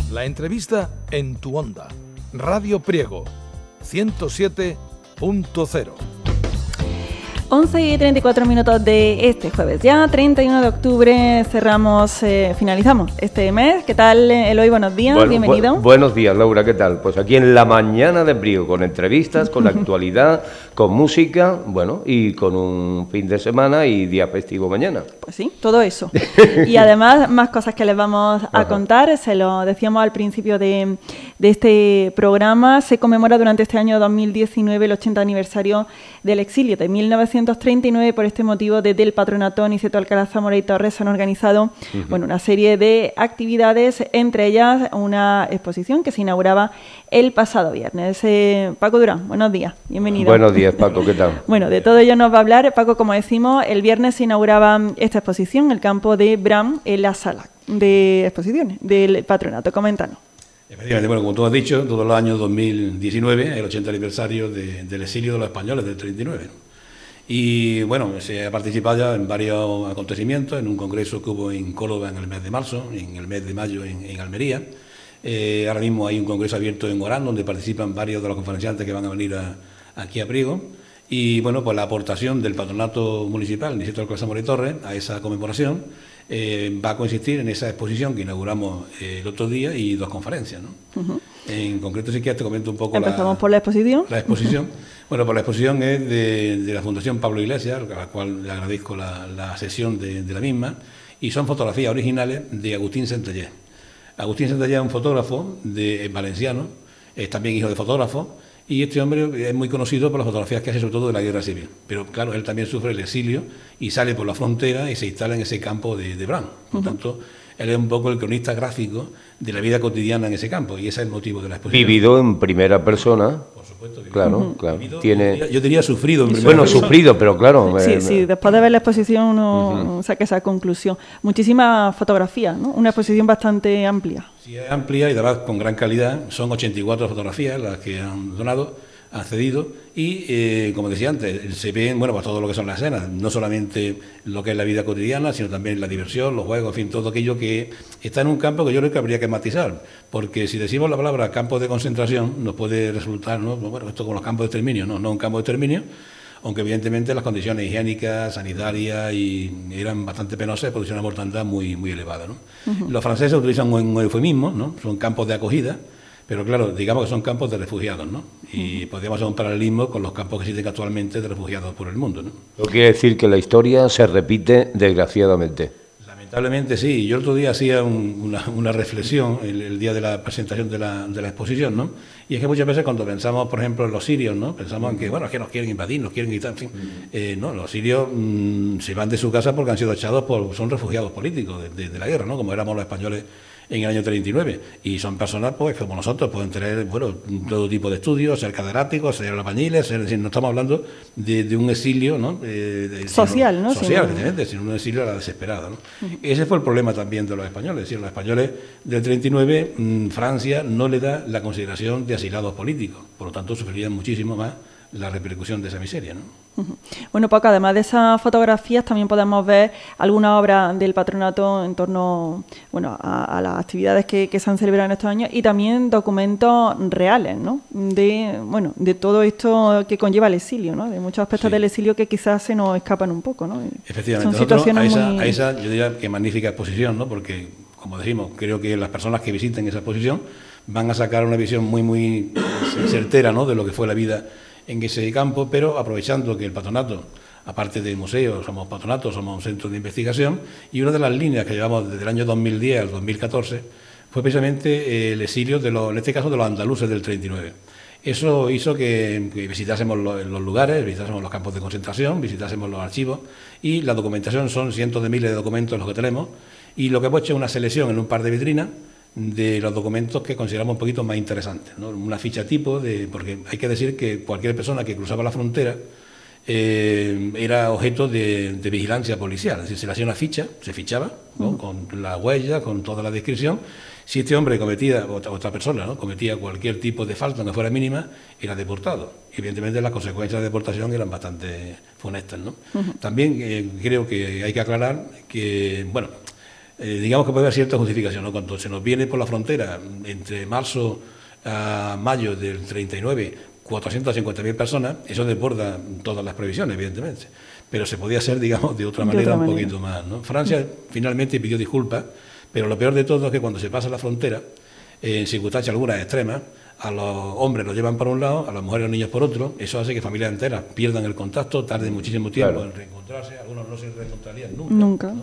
La entrevista en tu onda. Radio Priego, 107.0. 11:34 de este jueves, ya 31 de octubre, finalizamos este mes. ¿Qué tal, Eloy? Buenos días, bienvenido. Buenos días, Laura, ¿qué tal? Pues aquí en la mañana de Priego, con entrevistas, con actualidad, con música, bueno, y con un fin de semana y día festivo mañana. Pues sí, todo eso. Y además, más cosas que les vamos a contar. Se lo decíamos al principio de este programa. Se conmemora durante este año 2019 el 80 aniversario del exilio de 1939. Por este motivo, desde el Patronato Niceto Alcalá Zamora y Torres se han organizado una serie de actividades, entre ellas una exposición que se inauguraba el pasado viernes. Paco Durán, buenos días, bienvenido. Buenos días, Paco, ¿qué tal? Bueno, de todo ello nos va a hablar. Paco, como decimos, el viernes se inauguraba esta exposición, el campo de Bram, en la sala de exposiciones del Patronato. Coméntanos. Efectivamente, bueno, como tú has dicho, todos los años 2019, el 80 aniversario del exilio de los españoles del 39. Y bueno, se ha participado ya en varios acontecimientos, en un congreso que hubo en Córdoba en el mes de marzo, en el mes de mayo en Almería. Ahora mismo hay un congreso abierto en Orán, donde participan varios de los conferenciantes que van a venir aquí a Priego. Y bueno, pues la aportación del Patronato Municipal, Niceto Alcalá Zamora y Torres, a esa conmemoración va a consistir en esa exposición que inauguramos el otro día y dos conferencias, ¿no? En concreto, si quieres, te comento un poco. Empezamos por la exposición. La exposición. Bueno, pues la exposición es de la Fundación Pablo Iglesias, a la cual le agradezco la sesión de la misma, y son fotografías originales de Agustín Centellé. Agustín Centellé es un fotógrafo valenciano, es también hijo de fotógrafo, y este hombre es muy conocido por las fotografías que hace, sobre todo de la Guerra Civil. Pero claro, él también sufre el exilio y sale por la frontera y se instala en ese campo de Bram. Por tanto, él es un poco el cronista gráfico de la vida cotidiana en ese campo, y ese es el motivo de la exposición. Vivido en primera persona. Por supuesto. Claro. Vivido, Tiene... yo diría sufrido en primera persona. Sufrido, pero claro. Sí, después de ver la exposición uno saca esa conclusión. Muchísimas fotografías, ¿no? Una exposición bastante amplia. Sí, es amplia y además con gran calidad. Son 84 fotografías las que han donado, han cedido, y como decía antes, se ven, bueno, pues todo lo que son las escenas, no solamente lo que es la vida cotidiana, sino también la diversión, los juegos, en fin, todo aquello que está en un campo que yo creo que habría que matizar, porque si decimos la palabra campo de concentración, nos puede resultar, ¿no? Bueno, esto con los campos de exterminio, no un campo de exterminio, aunque evidentemente las condiciones higiénicas, sanitarias eran bastante penosas, producían una mortandad muy, muy elevada, ¿no? Los franceses utilizan un eufemismo, ¿no? Son campos de acogida, pero claro, digamos que son campos de refugiados, ¿no? Y podríamos hacer un paralelismo con los campos que existen actualmente de refugiados por el mundo, ¿no? Eso quiere decir que la historia se repite, desgraciadamente. Lamentablemente sí. Yo el otro día hacía una reflexión, el día de la presentación de la exposición, ¿no? Y es que muchas veces cuando pensamos, por ejemplo, en los sirios, ¿no? Pensamos en que, bueno, es que nos quieren invadir, nos quieren quitar, en fin. No, los sirios se van de su casa porque han sido echados son refugiados políticos de la guerra, ¿no? Como éramos los españoles en el año 39, y son personas pues como nosotros, pueden tener, bueno, todo tipo de estudios, ser catedráticos, ser albañiles, es decir, no estamos hablando de un exilio, ¿no? Social, ¿no? Social, evidentemente, sino un exilio a la desesperada, ¿no? Ese fue el problema también de los españoles, es decir, los españoles del 39, Francia no le da la consideración de asilados políticos, por lo tanto sufrirían muchísimo más la repercusión de esa miseria, ¿no? Bueno, Paco, además de esas fotografías también podemos ver alguna obra del patronato en torno, bueno, a las actividades que se han celebrado en estos años, y también documentos reales, ¿no? De todo esto que conlleva el exilio, ¿no? De muchos aspectos del exilio que quizás se nos escapan un poco, ¿no? Efectivamente. Son situaciones a esa yo diría que magnífica exposición, ¿no? Porque, como decimos, creo que las personas que visiten esa exposición van a sacar una visión muy, muy certera, ¿no? De lo que fue la vida en ese campo, pero aprovechando que el patronato, aparte de museo, somos patronato, somos un centro de investigación, y una de las líneas que llevamos desde el año 2010 al 2014 fue precisamente el exilio, en este caso, de los andaluces del 39. Eso hizo que visitásemos los lugares, visitásemos los campos de concentración, visitásemos los archivos, y la documentación son cientos de miles de documentos los que tenemos, y lo que hemos hecho es una selección en un par de vitrinas de los documentos que consideramos un poquito más interesantes, ¿no? Una ficha tipo, porque hay que decir que cualquier persona que cruzaba la frontera era objeto de vigilancia policial, es decir, se le hacía una ficha, se fichaba, ¿no? Con la huella, con toda la descripción. Si este hombre cometía, otra persona, ¿no? Cometía cualquier tipo de falta, aunque fuera mínima, era deportado. Evidentemente las consecuencias de deportación eran bastante funestas, ¿no? También creo que hay que aclarar que, bueno, digamos que puede haber cierta justificación, ¿no? Cuando se nos viene por la frontera entre marzo a mayo del 39, 450.000 personas, eso desborda todas las previsiones, evidentemente. Pero se podía hacer, digamos, de otra manera un poquito más, ¿no? Francia finalmente pidió disculpas, pero lo peor de todo es que cuando se pasa la frontera, en circunstancias algunas extremas, a los hombres los llevan por un lado, a las mujeres y los niños por otro. Eso hace que familias enteras pierdan el contacto, tarden muchísimo tiempo en reencontrarse, algunos no se reencontrarían nunca. ¿No?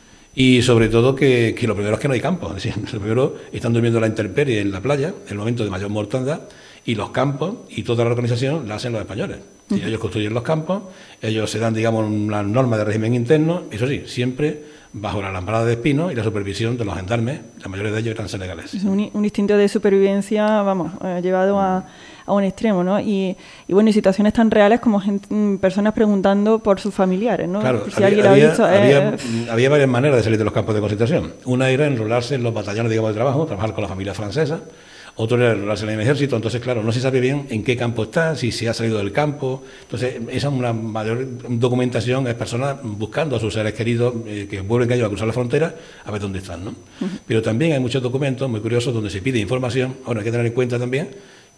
Y sobre todo que lo primero es que no hay campos, es decir, lo primero están durmiendo a la intemperie en la playa, en el momento de mayor mortandad, y los campos y toda la organización la hacen los españoles. Y ellos construyen los campos, ellos se dan, digamos, unas normas de régimen interno, eso sí, siempre bajo la alambrada de espinos y la supervisión de los gendarmes, la mayoría de ellos eran senegaleses. Es un instinto de supervivencia, vamos, llevado a un extremo, ¿no? Y bueno, y situaciones tan reales como personas preguntando por sus familiares, ¿no? Claro, si alguien lo ha visto, había varias maneras de salir de los campos de concentración. Una era enrolarse en los batallones, digamos, de trabajo, trabajar con la familia francesa. Otro era enrolarse en el ejército. Entonces, claro, no se sabe bien en qué campo está, si se ha salido del campo. Entonces, esa es una mayor documentación, es personas buscando a sus seres queridos que vuelven ellos a cruzar la frontera a ver dónde están, ¿no? Pero también hay muchos documentos muy curiosos donde se pide información. Ahora, hay que tener en cuenta también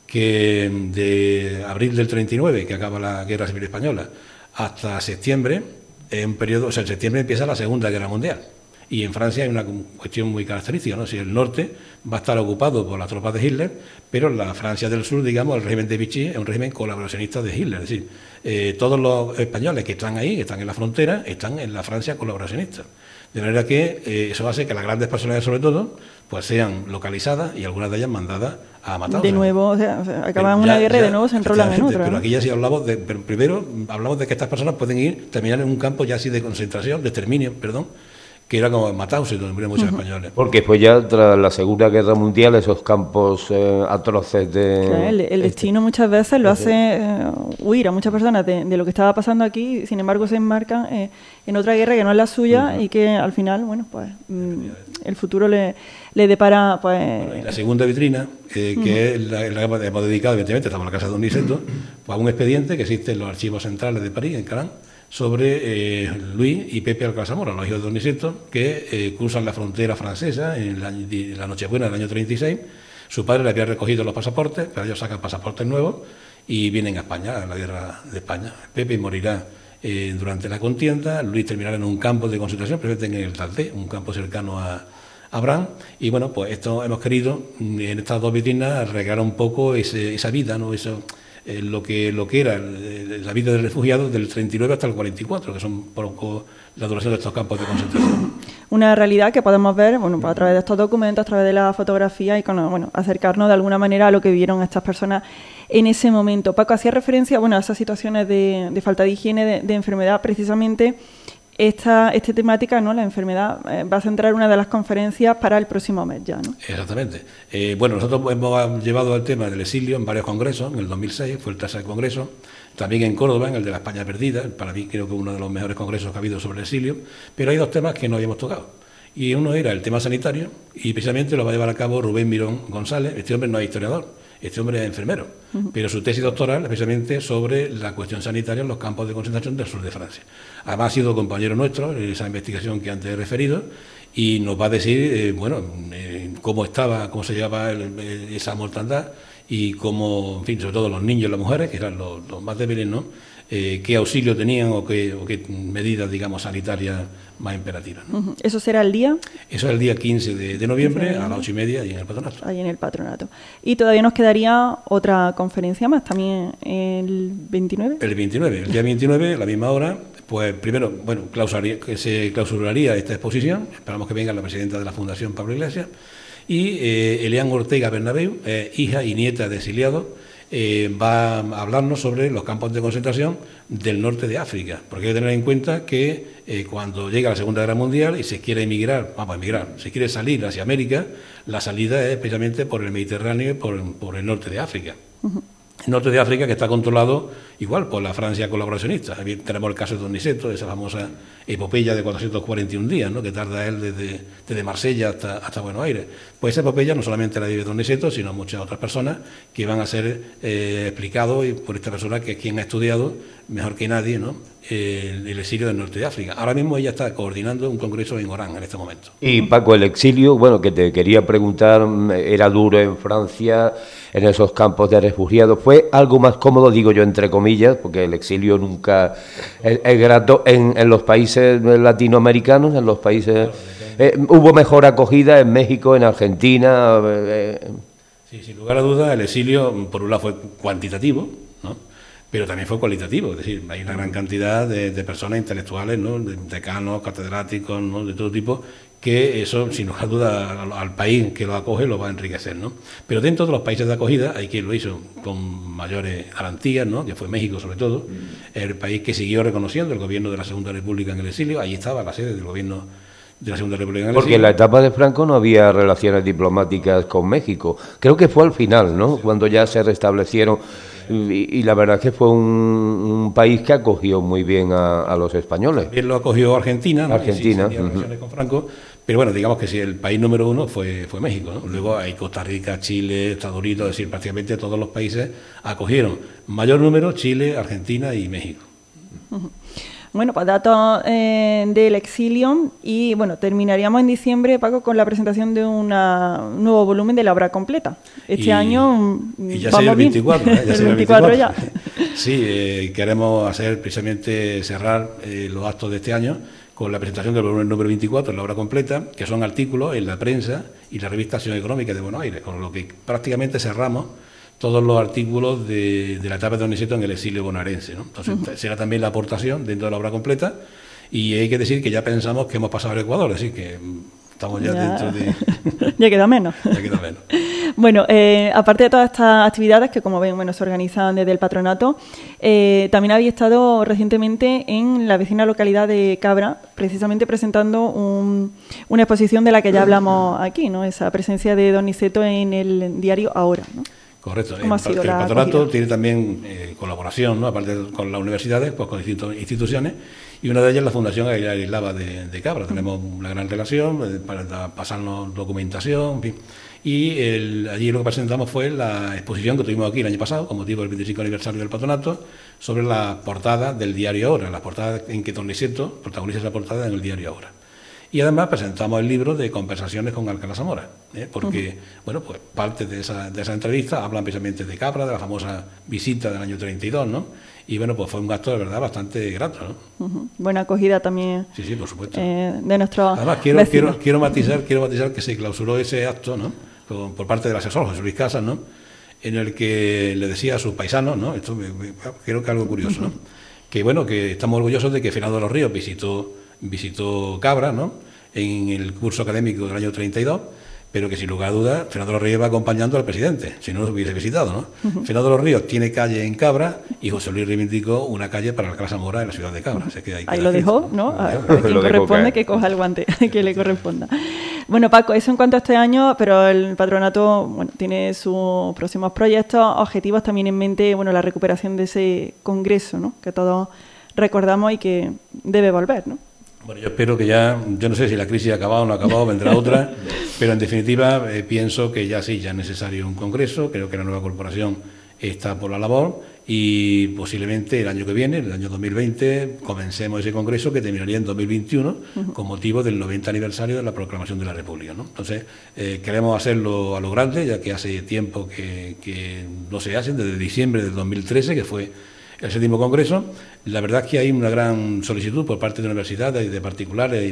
que de abril del 39, que acaba la Guerra Civil Española, hasta septiembre, es un periodo, o sea, en septiembre empieza la Segunda Guerra Mundial. Y en Francia hay una cuestión muy característica, ¿no? Si el norte va a estar ocupado por las tropas de Hitler, pero la Francia del sur, digamos, el régimen de Vichy es un régimen colaboracionista de Hitler. Es decir, todos los españoles que están ahí, que están en la frontera, están en la Francia colaboracionista. De manera que eso hace que las grandes personalidades, sobre todo, pues sean localizadas y algunas de ellas mandadas a Mataos. De nuevo, o sea, acaban una guerra y de nuevo se enrolan en otra. Pero aquí ya sí hablamos pero primero hablamos de que estas personas pueden terminar en un campo ya así de concentración, de exterminio, perdón, que era como Mataos, donde murieron muchos españoles. Porque fue ya tras la Segunda Guerra Mundial esos campos atroces de... Claro, el destino muchas veces lo hace huir a muchas personas de lo que estaba pasando aquí, sin embargo se enmarcan en otra guerra que no es la suya y que al final, bueno, pues el futuro le depara, pues... Bueno, y la segunda vitrina, que es la que hemos dedicado, evidentemente, estamos en la casa de Donizeto, pues a un expediente que existe en los archivos centrales de París, en Caran, sobre Luis y Pepe Alcalá Zamora, los hijos de Donizeto, que cruzan la frontera francesa en la Nochebuena del año 36. Su padre le había recogido los pasaportes, pero ellos sacan pasaportes nuevos y vienen a España, a la guerra de España. Pepe morirá durante la contienda, Luis terminará en un campo de concentración, precisamente en el Taldé, un campo cercano a Abraham, y bueno, pues esto hemos querido en estas dos vitrinas recrear un poco esa vida, ¿no? Eso, lo que era la vida del refugiado del 39 hasta el 44, que son poco la duración de estos campos de concentración. Una realidad que podemos ver, bueno, pues a través de estos documentos, a través de la fotografía y bueno, acercarnos de alguna manera a lo que vivieron estas personas en ese momento. Paco, hacía referencia, bueno, a esas situaciones de falta de higiene, de enfermedad, precisamente. Esta temática, ¿no? La enfermedad, va a centrar una de las conferencias para el próximo mes ya, ¿no? Exactamente. Bueno, nosotros hemos llevado el tema del exilio en varios congresos. En el 2006 fue el tercer congreso, también en Córdoba, en el de la España perdida. Para mí creo que uno de los mejores congresos que ha habido sobre el exilio. Pero hay dos temas que no habíamos tocado. Y uno era el tema sanitario, y precisamente lo va a llevar a cabo Rubén Mirón González. Este hombre no es historiador, este hombre es enfermero, pero su tesis doctoral es precisamente sobre la cuestión sanitaria en los campos de concentración del sur de Francia. Además ha sido compañero nuestro en esa investigación que antes he referido, y nos va a decir, cómo se llevaba esa mortandad y cómo, en fin, sobre todo los niños y las mujeres, que eran los más débiles, ¿no? Qué auxilio tenían o qué medidas, digamos, sanitarias más imperativas, ¿no? ¿Eso será el día? Eso es el día 15 de noviembre a las 8:30 ahí en el Patronato. Ahí en el Patronato. Y todavía nos quedaría otra conferencia más, también el 29. El 29, el día 29, a la misma hora, pues primero, bueno, se clausuraría esta exposición. Esperamos que venga la presidenta de la Fundación Pablo Iglesias y Elian Ortega Bernabéu, hija y nieta de exiliados, va a hablarnos sobre los campos de concentración del norte de África, porque hay que tener en cuenta que cuando llega la Segunda Guerra Mundial y se quiere se quiere salir hacia América, la salida es precisamente por el Mediterráneo y por el norte de África. El norte de África, que está controlado igual por la Francia colaboracionista. Tenemos el caso de Donizeto, esa famosa epopeya de 441 días, ¿no?, que tarda él desde Marsella hasta Buenos Aires. Pues esa epopeya no solamente la vive Donizeto, sino muchas otras personas que van a ser explicados por esta persona que es quien ha estudiado mejor que nadie, ¿no?, el exilio del norte de África. Ahora mismo ella está coordinando un congreso en Orán en este momento. Y Paco, el exilio, bueno, que te quería preguntar, era duro en Francia, en esos campos de refugiados. ¿Fue algo más cómodo, digo yo, entre comillas, porque el exilio nunca es grato en los países latinoamericanos, en los países... ¿Hubo mejor acogida en México, en Argentina? Sí, sin lugar a dudas, el exilio, por un lado, fue cuantitativo, ¿no?, pero también fue cualitativo, es decir, hay una gran cantidad de personas intelectuales, ¿no?, de decanos, catedráticos, ¿no?, de todo tipo, que eso, sin lugar a dudas, al país que lo acoge lo va a enriquecer, ¿no? Pero dentro de los países de acogida hay quien lo hizo con mayores garantías, ¿no?, que fue México sobre todo, el país que siguió reconociendo el gobierno de la Segunda República en el exilio. Ahí estaba la sede del gobierno de la Segunda República en el exilio. Porque en la etapa de Franco no había relaciones diplomáticas con México, creo que fue al final, ¿no?, cuando ya se restablecieron. Y la verdad es que fue un país que acogió muy bien a los españoles. También lo acogió Argentina, ¿no? Argentina. Sí, tenía relaciones con Franco, pero bueno, digamos que sí, el país número uno fue México, ¿no? Luego hay Costa Rica, Chile, Estados Unidos, es decir, prácticamente todos los países acogieron. Mayor número, Chile, Argentina y México. Bueno, pues datos del exilio y bueno, terminaríamos en diciembre, Paco, con la presentación de un nuevo volumen de la obra completa. Este año y ya sería el 24, ¿eh? Ya el 24 ya. Sí, queremos hacer precisamente cerrar los actos de este año con la presentación del volumen número 24, la obra completa, que son artículos en la prensa y la revista Acción Económica de Buenos Aires, con lo que prácticamente cerramos todos los artículos de la etapa de Donizeto en el exilio bonaerense, ¿no? Entonces, será también la aportación dentro de la obra completa, y hay que decir que ya pensamos que hemos pasado al Ecuador, así que estamos ya dentro de... Ya queda menos. Ya queda menos. Bueno, aparte de todas estas actividades que, como ven, bueno, se organizan desde el patronato, también habéis estado recientemente en la vecina localidad de Cabra, precisamente presentando una exposición de la que ya hablamos aquí, ¿no? Esa presencia de Donizeto en el diario Ahora, ¿no? Correcto. ¿Cómo ha sido el la patronato acogida? tiene también colaboración, ¿no?, aparte con las universidades, pues con distintas instituciones, y una de ellas es la Fundación Aguilar y Lava de Cabra. Tenemos una gran relación para pasarnos documentación, en fin. Y allí lo que presentamos fue la exposición que tuvimos aquí el año pasado, con motivo del 25 aniversario del patronato, sobre las portadas del diario Ahora, las portadas en que Donizeto protagoniza esa portada en el diario Ahora. Y además presentamos el libro de conversaciones con Alcalá Zamora, porque, bueno, pues parte de esa entrevista hablan precisamente de Cabra, de la famosa visita del año 32, ¿no? Y bueno, pues fue un gasto de verdad bastante grato, ¿no? Buena acogida también. Sí, por supuesto. De nuestros Además, quiero matizar que se clausuró ese acto, ¿no?, por parte del asesor José Luis Casas, ¿no?, en el que le decía a sus paisanos, ¿no?, esto creo que es algo curioso, ¿no?, que bueno, que estamos orgullosos de que Fernando de los Ríos visitó Cabra, ¿no?, en el curso académico del año 32, pero que sin lugar a dudas Fernando de los Ríos va acompañando al presidente, si no lo hubiese visitado, ¿no? Fernando de los Ríos tiene calle en Cabra y José Luis reivindicó una calle para Alcalá Zamora en la ciudad de Cabra. O sea que ahí lo dejó, ¿no? A quien corresponde que coja el guante, que le corresponda. Bueno, Paco, eso en cuanto a este año, pero el patronato, bueno, tiene sus próximos proyectos, objetivos también en mente, bueno, la recuperación de ese congreso, ¿no?, que todos recordamos y que debe volver, ¿no? Bueno, yo espero que ya, yo no sé si la crisis ha acabado o no ha acabado, vendrá otra, pero en definitiva pienso que ya sí, ya es necesario un congreso. Creo que la nueva corporación está por la labor y posiblemente el año que viene, el año 2020, comencemos ese congreso que terminaría en 2021 con motivo del 90 aniversario de la proclamación de la República, ¿no? Entonces, queremos hacerlo a lo grande, ya que hace tiempo que no se hacen, desde diciembre del 2013, que fue el 7º Congreso. La verdad es que hay una gran solicitud por parte de universidades y de particulares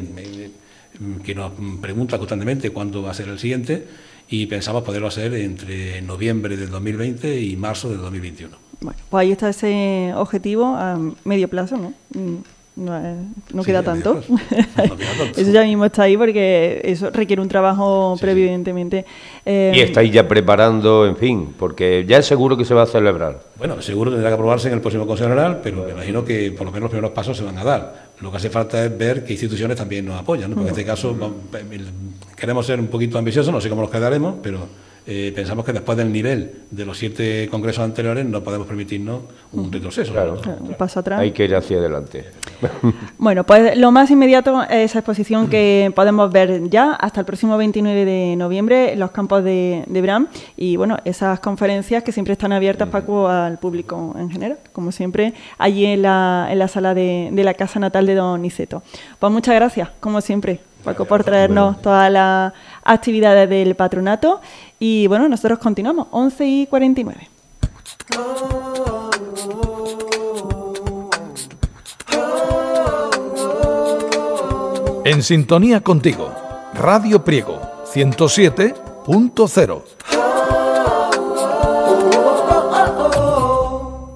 que nos preguntan constantemente cuándo va a ser el siguiente, y pensamos poderlo hacer entre noviembre del 2020 y marzo del 2021. Bueno, pues ahí está ese objetivo a medio plazo, ¿no? No queda tanto. No queda tanto. Eso ya mismo está ahí porque eso requiere un trabajo previo, evidentemente. Y estáis ya preparando, en fin, porque ya es seguro que se va a celebrar. Bueno, seguro tendrá que aprobarse en el próximo Consejo General, pero me imagino que por lo menos los primeros pasos se van a dar. Lo que hace falta es ver qué instituciones también nos apoyan, ¿no? Porque en este caso queremos ser un poquito ambiciosos, no sé cómo nos quedaremos, pero pensamos que después del nivel de los 7 congresos anteriores no podemos permitirnos un retroceso. Claro. Un paso atrás. Hay que ir hacia adelante. Bueno, pues lo más inmediato es esa exposición que podemos ver ya hasta el próximo 29 de noviembre en los campos de Bram, y bueno, esas conferencias que siempre están abiertas, Paco, al público en general, como siempre, allí en la sala de la casa natal de don Niceto. Pues muchas gracias, como siempre, Paco, por traernos todas las actividades del patronato. Y bueno, nosotros continuamos, 11:49. En sintonía contigo, Radio Priego 107.0.